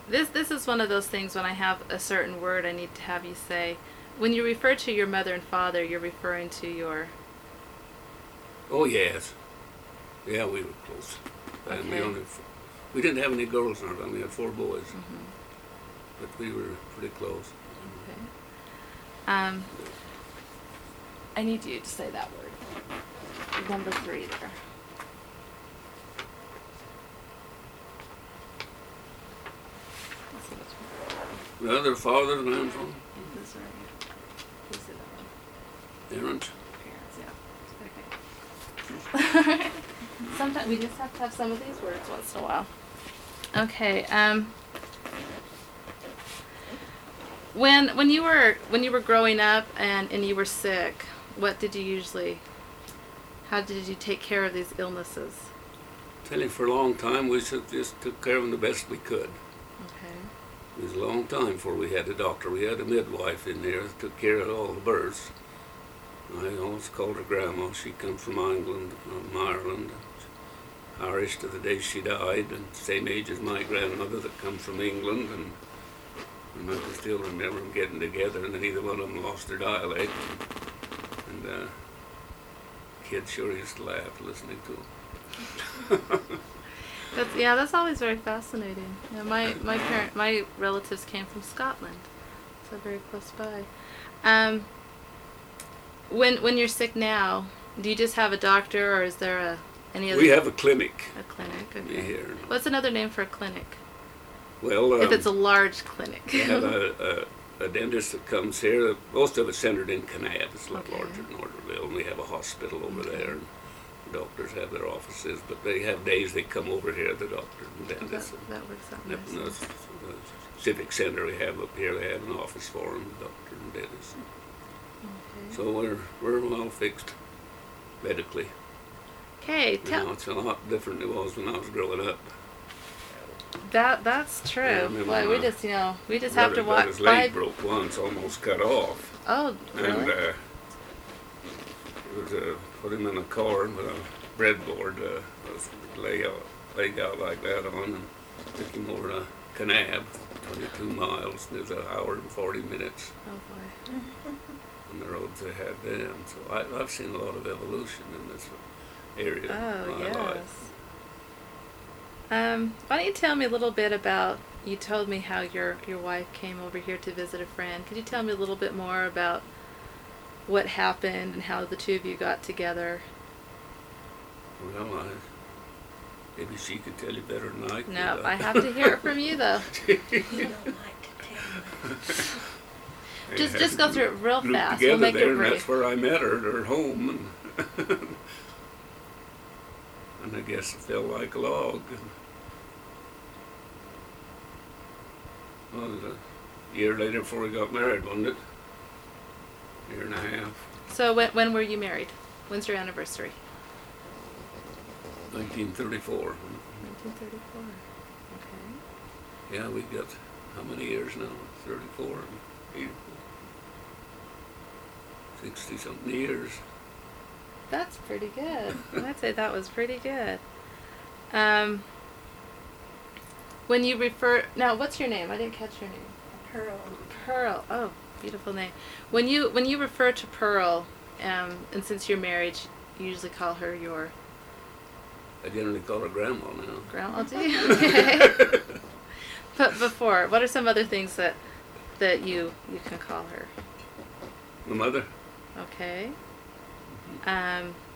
This is one of those things when I have a certain word I need to have you say. When you refer to your mother and father, you're referring to your... Oh, yes. Yeah, we were close. And Okay. we didn't have any girls in our family. We had 4 boys. Mhm. But we were pretty close. Okay. I need you to say that word. Number 3 there. The other father, the man from This right here. This is that one. Aaron's. Parents, yeah. Okay. Sometimes we just have to have some of these words once in a while. Okay. When you were growing up and you were sick, what did you usually? How did you take care of these illnesses? Tell you, for a long time, we just took care of them the best we could. Okay. It was a long time before we had a doctor. We had a midwife in there that took care of all the births. I always called her Grandma. She come from England, Ireland, Irish to the day she died, and same age as my grandmother that come from England. And I can still remember them getting together, and then either one of them lost their dialect. And kids sure used to laugh listening to them. That's always very fascinating. Yeah, my relatives came from Scotland, so very close by. When you're sick now, do you just have a doctor, or is there any other? We have a clinic. A clinic. Okay. Here. What's another name for a clinic? Well, If it's a large clinic. we have a dentist that comes here. Most of it's centered in Kanab. It's a lot Okay. larger than Orderville, and we have a hospital over Okay. there. And doctors have their offices, but they have days they come over here, the doctors and dentists. That works out And up in the nice. Civic Center we have up here, they have an office for them, the doctor and dentist. Okay. So we're well fixed medically. Okay, Now it's a lot different than it was when I was growing up. that's true. Yeah, I remember Boy, we my just have to Brother got walk his leg 5. broke once, almost cut off. Oh, really? And it was, put him in a car with a breadboard, lay out like that on, and took him over to Kanab, 22 miles. It was an hour and 40 minutes Oh boy. on the roads they had then. So I've seen a lot of evolution in this area Oh, in my yes. life. Why don't you tell me a little bit about, you told me how your wife came over here to visit a friend. Could you tell me a little bit more about what happened and how the two of you got together? Well, maybe she could tell you better than I could. No, I have to hear it from you though. You don't like to tell. Just go through it real Grouped fast. together We'll make there, it and brief. that's where I met her at her home, and I guess it felt like a log. Well, it was a year later before we got married, wasn't it? Year and a half. So when were you married? When's your anniversary? 1934. 1934. Okay. Yeah, we got how many years now? 34, 84, 60 something years. That's pretty good. I'd say that was pretty good. When you refer, now what's your name? I didn't catch your name. Pearl. Pearl. Oh, beautiful name. When you refer to Pearl, and since you're married, you usually call her your I generally call her Grandma now. grandma. Do you? Okay. But before, what are some other things that you can call her? My mother. Okay.